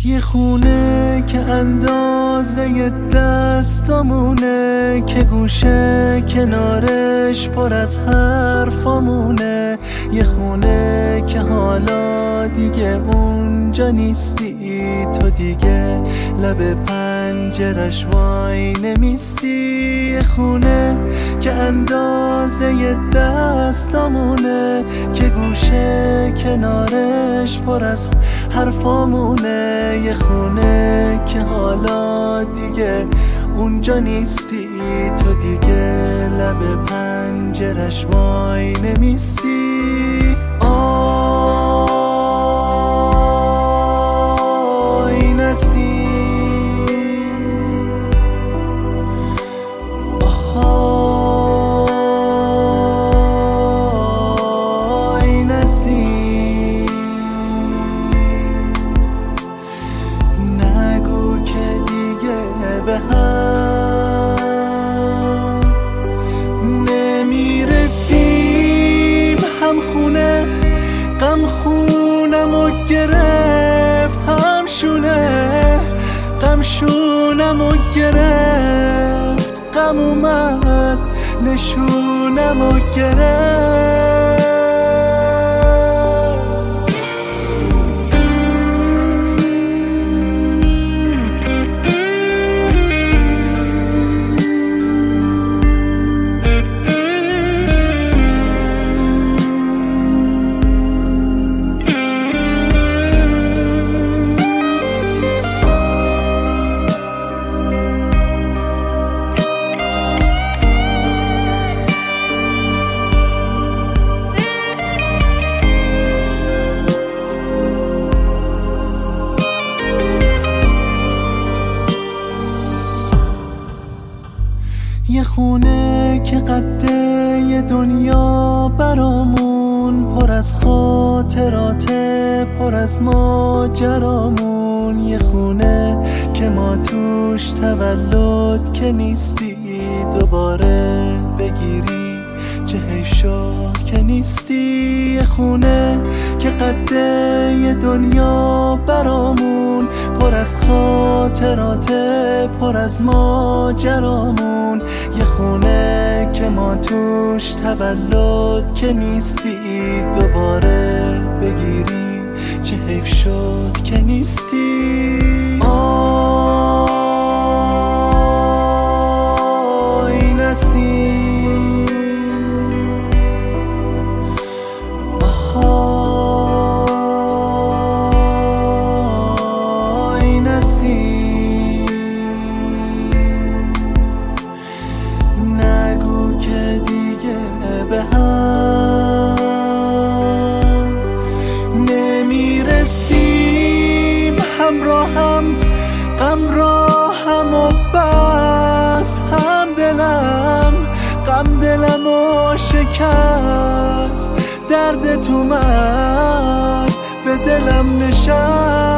یه خونه که اندازه دستامونه، که گوشه کنارش پر از حرفامونه. یه خونه که حالا دیگه اونجا نیستی، تو دیگه لب پنجرش وای نمیستی. یه خونه که اندازه دستامونه، که گوشه کنارش پر از حرفامونه. یه خونه که حالا دیگه اونجا نیستی، تو دیگه لب پنجرش وای نمیستی. نگو که دیگه به هم نمیرسیم. هم خونه غم خونمو گرفت، هم شونه غم شونمو گرفت. غم اومد نشونمو گرفت. یه خونه که قده یه دنیا برامون، پر از خاطرات پر از ماجرامون. یه خونه که ما توش تولد که نیستی، دوباره بگیری چه حیف شد که نیستی. یه خونه که قده یه دنیا برامون، پر از خاطرات پر از ماجرامون. یه خونه که ما توش تولد که نیستی، دوباره بگیری چه حیف شد که نیستی. نگو که دیگه به هم نمیرسیم. همراهم غمراهم و بس، هم دلم و شکست. دردت اومد به دلم نشست.